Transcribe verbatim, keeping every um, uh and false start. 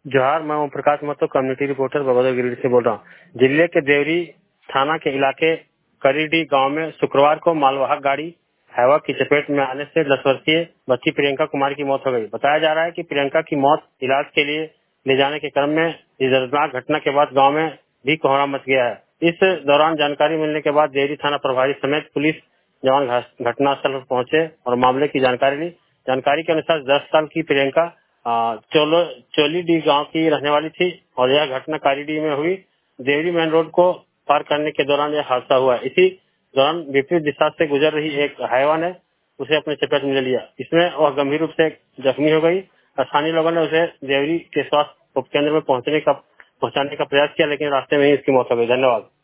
जोहार, मैं Om Prakash Mahato, community reporter Bagodar Giridih से बोल रहा हूँ। जिले के देवरी थाना के इलाके करीडीह गांव में शुक्रवार को मालवाहक गाड़ी हैवा की चपेट में आने से दस वर्षीय बच्ची प्रियंका कुमारी की मौत हो गई। बताया जा रहा है कि प्रियंका की मौत इलाज के लिए ले जाने के क्रम में इस दर्दनाक घटना के बाद गांव में भी कोहरा मच गया है। इस दौरान जानकारी मिलने के बाद देवरी थाना प्रभारी समेत पुलिस जवान घटनास्थल पर पहुंचे और मामले की जानकारी ली। जानकारी के अनुसार दस साल की प्रियंका आ, चोलो चोलीडीह गांव की रहने वाली थी और यह घटना कारीडीह में हुई। देवरी मेन रोड को पार करने के दौरान यह हादसा हुआ। इसी दौरान विपरीत दिशा से गुजर रही एक हाईवा ने उसे अपने चपेट में ले लिया। इसमें वह गंभीर रूप से जख्मी हो गई। स्थानीय लोगों ने उसे देवरी के स्वास्थ्य उप केंद्र में पहुंचने का पहुंचाने का प्रयास किया, लेकिन रास्ते में ही उसकी मौत हो गई। धन्यवाद।